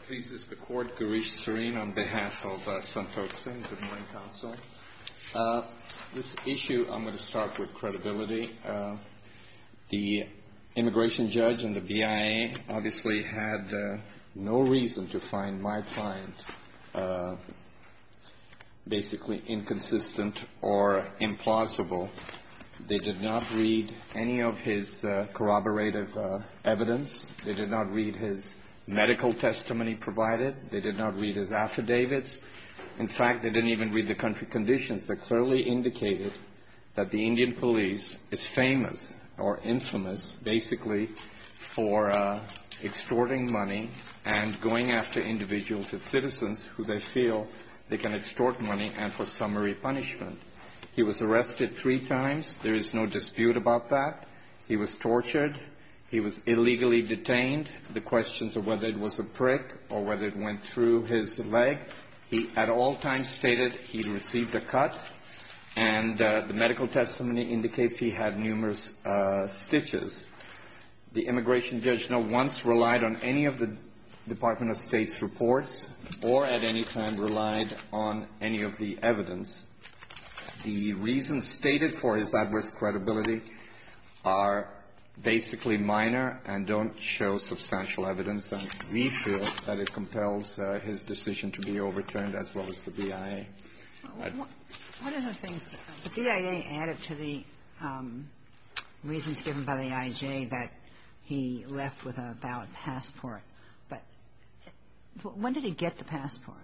Pleases the Court, Garish Serene on behalf of Santok Singh. Good morning, Counsel. This issue, I'm going to start with credibility. The immigration judge and the BIA obviously had no reason to find my client basically inconsistent or implausible. They did not read any of his corroborative evidence. They did not read his medical testimony provided. They did not read his affidavits. In fact, they didn't even read the country conditions that clearly indicated that the Indian police is famous or infamous basically for extorting money and going after individuals and citizens who they feel they can extort money and for summary punishment. He was arrested 3 times. There is no dispute about that. He was tortured. He was illegally detained. The questions of whether it was a prick or whether it went through his leg. He at all times stated he received a cut, and the medical testimony indicates he had numerous stitches. The immigration judge not once relied on any of the Department of State's reports or at any time relied on any of the evidence. The reasons stated for his adverse credibility are basically minor and don't show substantial evidence, and we feel that it compels his decision to be overturned as well as the BIA. One of the things the BIA added to the reasons given by the IJ that he left with a valid passport, but when did he get the passport?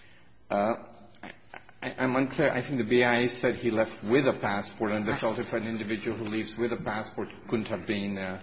I'm unclear. I think the BIA said he left with a passport, and they felt if an individual who leaves with a passport couldn't have been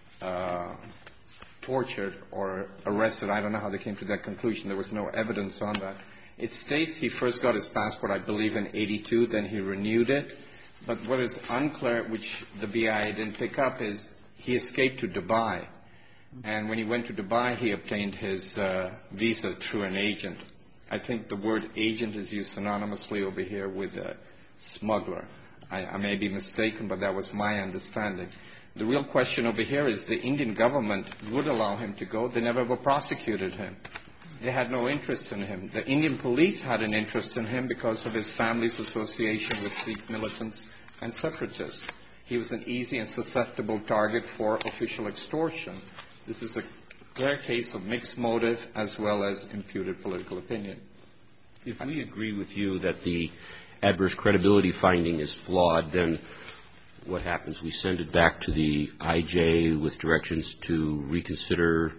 tortured or arrested. I don't know how they came to that conclusion. There was no evidence on that. It states he first got his passport, I believe, in 82, then he renewed it. But what is unclear, which the BIA didn't pick up, is he escaped to Dubai. And when he went to Dubai, he obtained his visa through an agent. I think the word agent is used synonymously over here with smuggler. I may be mistaken, but that was my understanding. The real question over here is the Indian government would allow him to go. They never ever prosecuted him. They had no interest in him. The Indian police had an interest in him because of his family's association with Sikh militants and separatists. He was an easy and susceptible target for official extortion. This is a clear case of mixed motive as well as imputed political opinion. If we agree with you that the adverse credibility finding is flawed, then what happens? We send it back to the IJ with directions to reconsider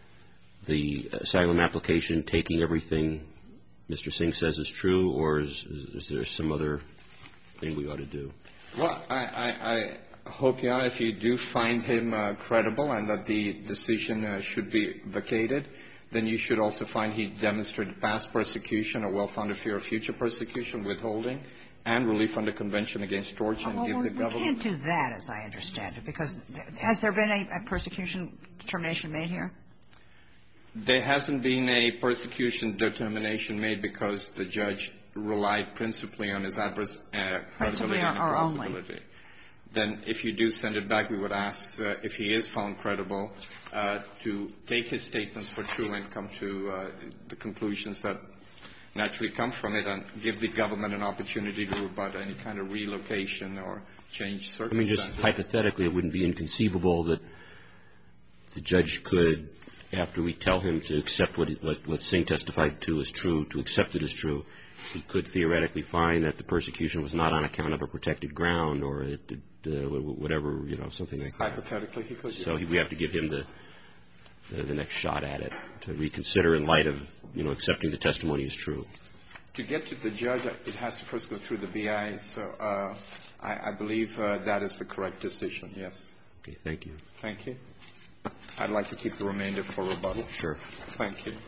the asylum application, taking everything Mr. Singh says is true, or is there some other thing we ought to do? Well, I hope, Your Honor, if you do find him credible and that the decision should be vacated, then you should also find he demonstrated past persecution or well-founded fear of future persecution, withholding, and relief under Convention Against Torture, and give the government... We can't do that, as I understand it, because has there been a persecution determination made here? There hasn't been a persecution determination made because the judge relied principally on his adverse credibility and plausibility. Then if you do send it back, we would ask if he is found credible to take his statements for true and come to the conclusions that naturally come from it and give the government an opportunity to rebut any kind of relocation or change circumstances. I mean, just hypothetically, it wouldn't be inconceivable that the judge could, after we tell him to accept what Singh testified to as true, to accept it as true, he could theoretically find that the persecution was not on account of a protected ground or whatever, something like that. Hypothetically, he could. So we have to give him the next shot at it to reconsider in light of, accepting the testimony as true. To get to the judge, it has to first go through the BI. So I believe that is the correct decision, yes. Okay, thank you. Thank you. I'd like to keep the remainder for rebuttal. Sure. Thank you.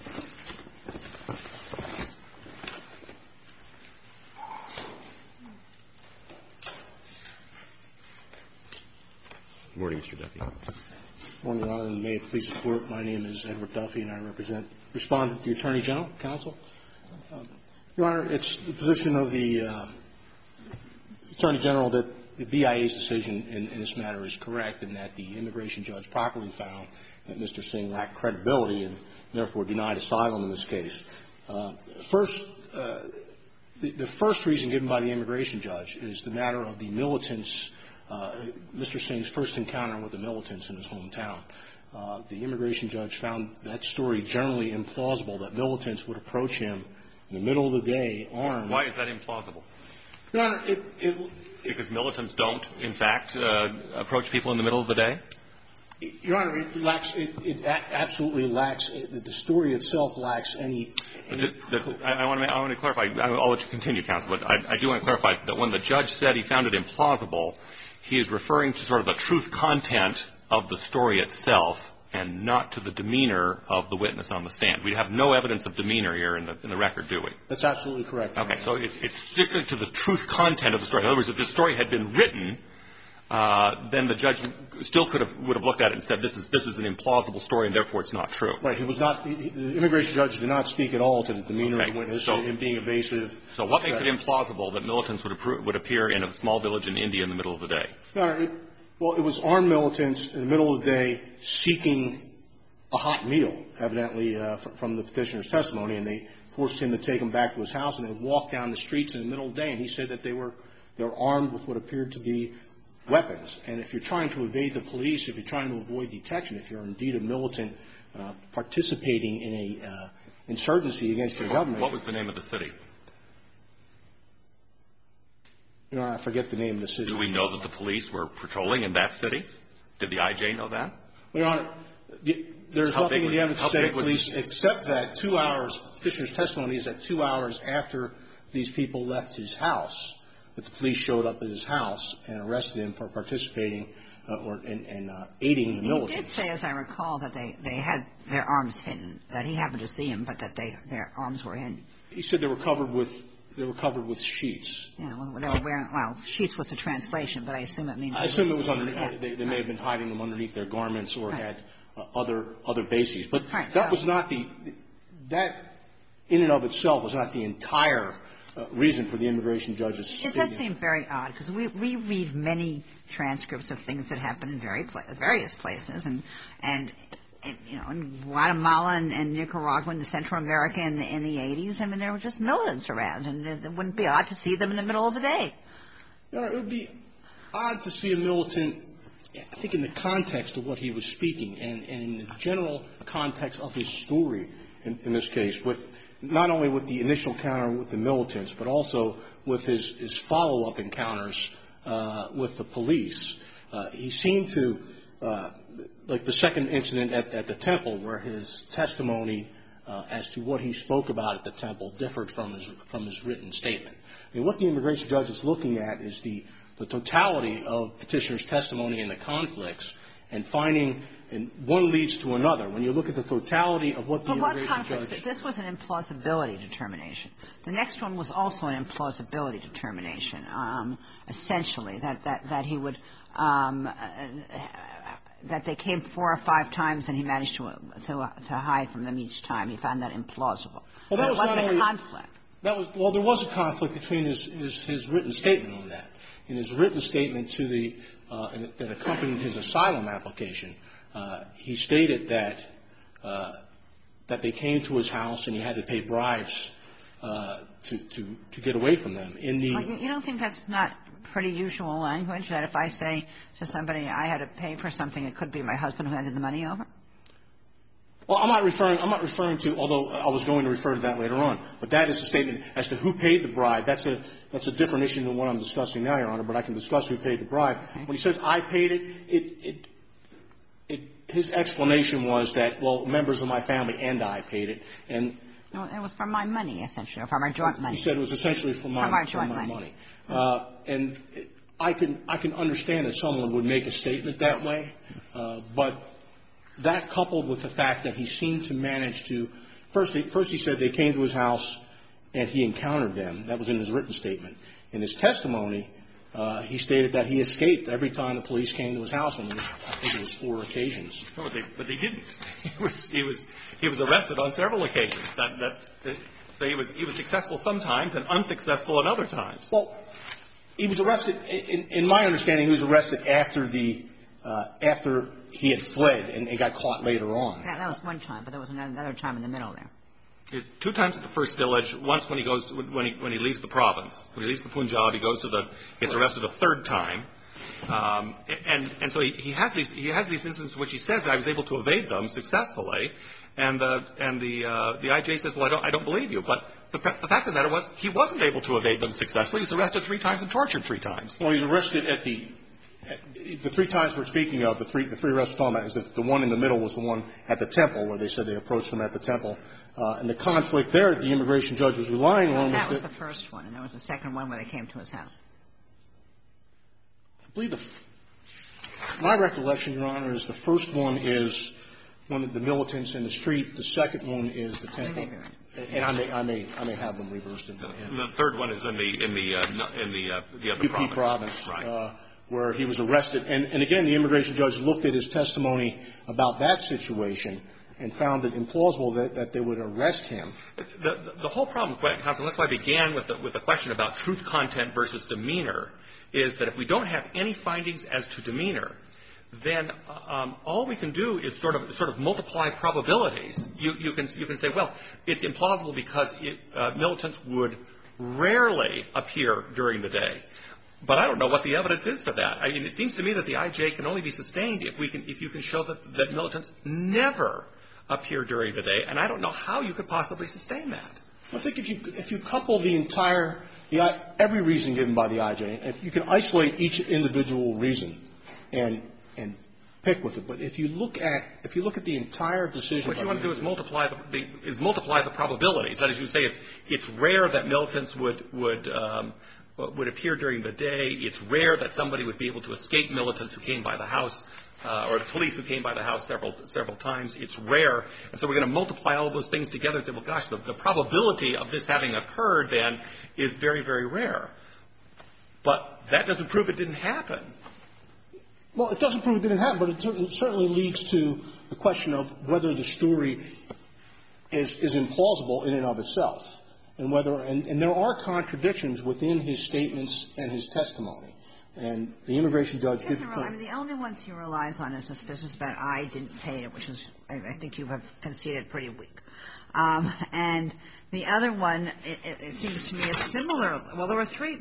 Good morning, Mr. Duffy. Good morning, Your Honor, and may it please the Court. My name is Edward Duffy, and I respond to the Attorney General, Counsel. Your Honor, it's the position of the Attorney General that the BIA's decision in this matter is correct, and that the immigration judge properly found that Mr. Singh lacked credibility and therefore denied asylum in this case. First, the first reason given by the immigration judge is the matter of the militants, Mr. Singh's first encounter with the militants in his hometown. The immigration judge found that story generally implausible, that militants would approach him in the middle of the day armed. Why is that implausible? Your Honor, because militants don't, in fact, approach people in the middle of the day? Your Honor, it absolutely lacks, the story itself lacks any. I want to clarify. I'll let you continue, counsel, but I do want to clarify that when the judge said he found it implausible, he is referring to sort of the truth content of the story itself and not to the demeanor of the witness on the stand. We have no evidence of demeanor here in the record, do we? That's absolutely correct. Okay, so it's strictly to the truth content of the story. In other words, if the story had been written, then the judge still would have looked at it and said, this is an implausible story, and therefore it's not true. Right. He was not. The immigration judge did not speak at all to the demeanor of the witness, him being evasive. So what makes it implausible that militants would appear in a small village in India in the middle of the day? Your Honor, well, it was armed militants in the middle of the day seeking a hot meal, evidently, from the petitioner's testimony, and they forced him to take him back to his house, and they walked down the streets in the middle of the day, and he said that they were armed with what appeared to be weapons. And if you're trying to evade the police, if you're trying to avoid detection, if you're indeed a militant participating in a insurgency against your government. What was the name of the city? Your Honor, I forget the name of the city. Do we know that the police were patrolling in that city? Did the IJ know that? Your Honor, there's nothing in the evidence to say police, except that 2 hours, petitioner's testimony is that 2 hours after these people left his house, that the police showed up at his house and arrested him for participating and aiding the militants. He did say, as I recall, that they had their arms hidden, that he happened to see him, but that their arms were hidden. He said they were covered with sheets. Yeah, well, they were wearing, well, sheets was the translation, but I assume it means. I assume it was underneath. They may have been hiding them underneath their garments or had other bases. But that was not that in and of itself was not the entire reason for the immigration judge's statement. It does seem very odd, because we read many transcripts of things that happen in various places, and you know, in Guatemala and Nicaragua and Central America in the 80s, I mean, there were just militants around, and it wouldn't be odd to see them in the middle of the day. You know, it would be odd to see a militant, I think, in the context of what he was speaking and in the general context of his story in this case, with not only with the initial encounter with the militants, but also with his follow-up encounters with the police. He seemed to, like the second incident at the temple, where his testimony as to what he spoke about at the temple differed from his written statement. I mean, what the immigration judge is looking at is the totality of petitioner's testimony and the conflicts, and finding, and one leads to another. When you look at the totality of what the immigration judge... But what conflicts? This was an implausibility determination. The next one was also an implausibility determination, essentially, that he would... that they came 4 or 5 times and he managed to hide from them each time. He found that implausible. Well, that was not only... It wasn't a conflict. Well, there was a conflict between his written statement on that. In his written statement to that accompanied his asylum application, he stated that they came to his house and he had to pay bribes to get away from them. You don't think that's not pretty usual language, that if I say to somebody I had to pay for something, it could be my husband who handed the money over? Well, I'm not referring to, although I was going to refer to that later on, but that is a statement as to who paid the bribe. That's a different issue than what I'm discussing now, Your Honor, but I can discuss who paid the bribe. Okay. When he says I paid it, his explanation was that, well, members of my family and I paid it, and... No, it was from my money, essentially, or from our joint money. He said it was essentially from our joint money. And I can understand that someone would make a statement that way, but that coupled with the fact that he seemed to manage to first he said they came to his house and he encountered them. That was in his written statement. In his testimony, he stated that he escaped every time the police came to his house, and I think it was 4 occasions. No, but they didn't. He was arrested on several occasions. So he was successful sometimes and unsuccessful at other times. Well, He was arrested, in my understanding, he was arrested after after he had fled and got caught later on. That was one time, but there was another time in the middle there. 2 times at the first village. Once when he goes when he leaves the province. When he leaves the Punjab, he goes gets arrested a 3rd time. And so he has these instances in which he says I was able to evade them successfully, and the IJ says, well, I don't believe you. But the fact of the matter was he wasn't able to evade them successfully. He was arrested 3 times and tortured 3 times. Well, he was arrested at the 3 times we're speaking of. The three arrests we're talking about is that the one in the middle was the one at the temple where they said they approached him at the temple. And the conflict there that the immigration judge was relying on that was the first one, and there was the second one where they came to his house. I believe my recollection, Your Honor, is the first one is one of the militants in the street. The second one is the temple. And I may have them reversed in my head. The 3rd one is in the other UP province, right. Where he was arrested. And again, the immigration judge looked at his testimony about that situation and found it implausible that they would arrest him. The whole problem, counsel, that's why I began with the question about truth content versus demeanor, is that if we don't have any findings as to demeanor, then all we can do is sort of multiply probabilities. You can say, well, it's implausible because militants would rarely appear during the day. But I don't know what the evidence is for that. I mean, it seems to me that the IJ can only be sustained if you can show that militants never appear during the day, and I don't know how you could possibly sustain that. I think if you couple every reason given by the IJ, if you can isolate each individual reason and pick with it, but if you look at the entire decision, what you want to do is multiply the probabilities. That is, you say it's rare that militants would appear during the day. It's rare that somebody would be able to escape militants who came by the house, or the police who came by the house several times. It's rare. And so we're going to multiply all those things together and say, well, gosh, the probability of this having occurred then is very, very rare. But that doesn't prove it didn't happen. Well, it doesn't prove it didn't happen, but it certainly leads to the question of whether the story is implausible in and of itself, and whether and there are contradictions within his statements and his testimony. And the immigration judge did point. I mean, the only ones he relies on is this business about I didn't pay it, which is, I think you have conceded, pretty weak. And the other one, it seems to me, is similar. Well, there were 3.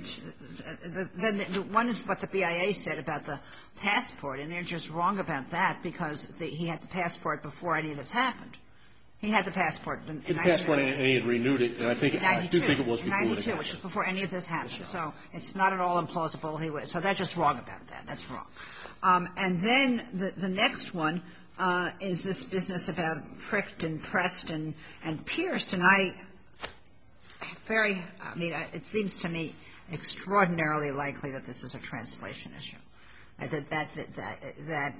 The one is what the BIA said about the passport, and they're just wrong about that because he had the passport before any of this happened. He had the passport. And he had renewed it, and I do think it was before it happened. 92, which was before any of this happened. So it's not at all implausible. So they're just wrong about that. That's wrong. And then the next one is this business about pricked and pressed and pierced. And it seems to me extraordinarily likely that this is a translation issue. The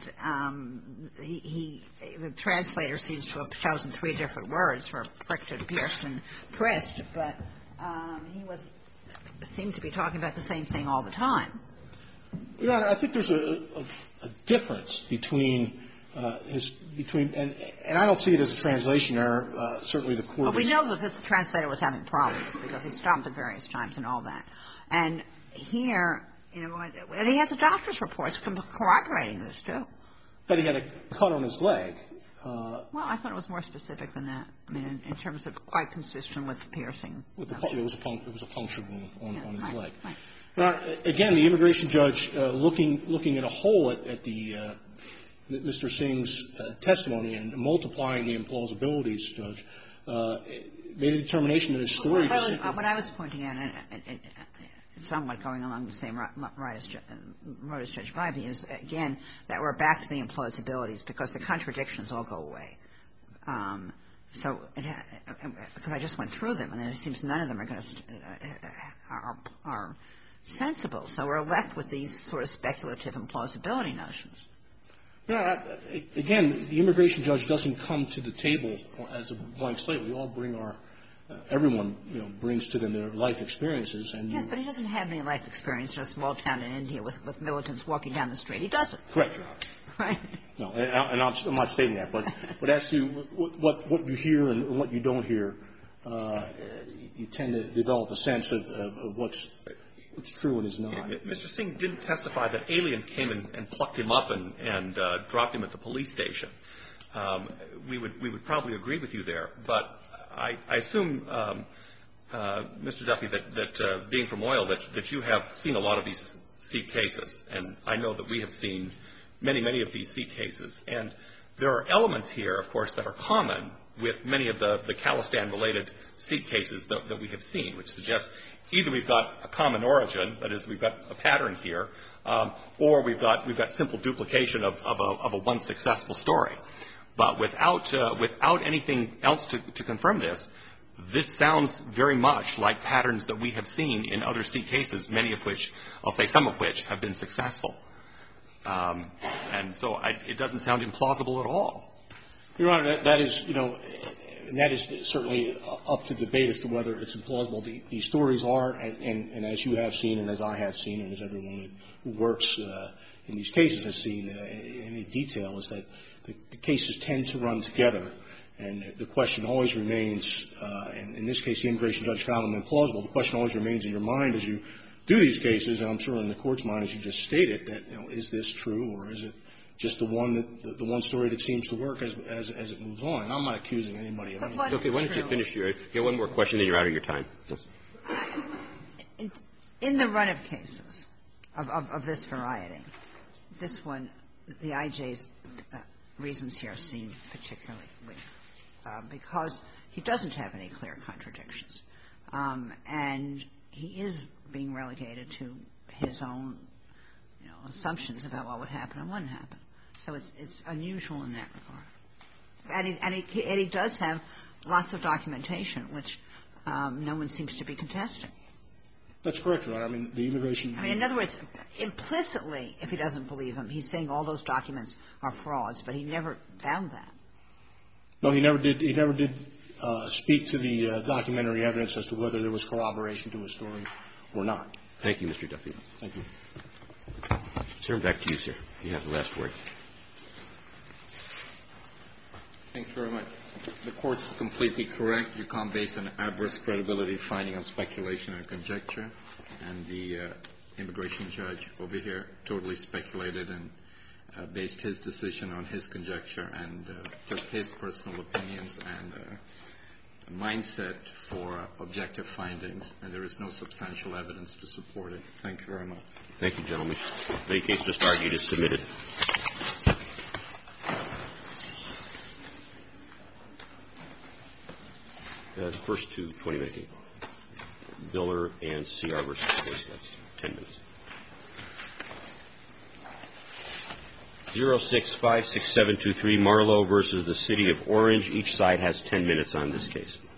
translator seems to have chosen 3 different words for pricked and pierced and pressed, but he seemed to be talking about the same thing all the time. Your Honor, I think there's a difference between and I don't see it as a translation error. Certainly the court. Well, we know that this translator was having problems because he stopped at various times and all that. And here, and he has the doctor's reports corroborating this, too. That he had a cut on his leg. Well, I thought it was more specific than that. I mean, in terms of quite consistent with the piercing. It was a puncture wound on his leg. Right. Now, again, the immigration judge, looking at a whole at Mr. Singh's testimony and multiplying the implausibilities, Judge, made a determination that his story. What I was pointing out, and somewhat going along the same road as Judge Bybee, is, again, that we're back to the implausibilities because the contradictions all go away. So, because I just went through them, and it seems none of them are sensible. So we're left with these sort of speculative implausibility notions. Again, the immigration judge doesn't come to the table as a blank slate. We all bring everyone, brings to them their life experiences. And yes, but he doesn't have any life experience in a small town in India with militants walking down the street. He doesn't. Correct, Your Honor. Right. No, and I'm not stating that, but as to what you hear and what you don't hear, you tend to develop a sense of what's true and is not. Mr. Singh didn't testify that aliens came and plucked him up and dropped him at the police station. We would probably agree with you there, but I assume, Mr. Duffy, that being from oil, that you have seen a lot of these Sikh cases, and I know that we have seen many of these Sikh cases. And there are elements here, of course, that are common with many of the Khalistan-related Sikh cases that we have seen, which suggests either we've got a common origin, that is, we've got a pattern here, or we've got simple duplication of a one successful story. But without anything else to confirm this, this sounds very much like patterns that we have seen in other Sikh cases, many of which, I'll say some of which, have been successful. And so it doesn't sound implausible at all. Your Honor, that is, and that is certainly up to debate as to whether it's implausible. These stories are, and as you have seen and as I have seen and as everyone who works in these cases has seen in detail, is that the cases tend to run together. And the question always remains, and in this case the immigration judge found them implausible, the question always remains in your mind as you do these cases, and I'm sure in the Court's mind as you just stated, that, is this true or is it just the one story that seems to work as it moves on? And I'm not accusing anybody of anything. Okay, why don't you finish your one more question, then you're out of your time. Yes. In the run of cases of this variety, this one, the IJ's reasons here seem particularly weak, because he doesn't have any clear contradictions. And he is being relegated to his own, assumptions about what would happen and wouldn't happen. So it's unusual in that regard. And he does have lots of documentation, which no one seems to be contesting. That's correct, Your Honor. I mean, the immigration. In other words, implicitly, if he doesn't believe him, he's saying all those documents are frauds, but he never found that. No, he never did. He never did speak to the documentary evidence as to whether there was corroboration to his story or not. Thank you, Mr. Duffy. Thank you. Sir, back to you, sir. You have the last word. Thank you very much. The Court's completely correct. You can't base an adverse credibility finding on speculation or conjecture. And the immigration judge over here totally speculated and based his decision on his conjecture and took his personal opinions and mindset for objective findings, and there is no substantial evidence to support it. Thank you very much. Thank you, gentlemen. The case just argued is submitted. The first two 20-minute cases, Biller and C.R. versus Boyce, that's 10 minutes. 0656723, Marlowe versus the City of Orange. Each side has 10 minutes on this case.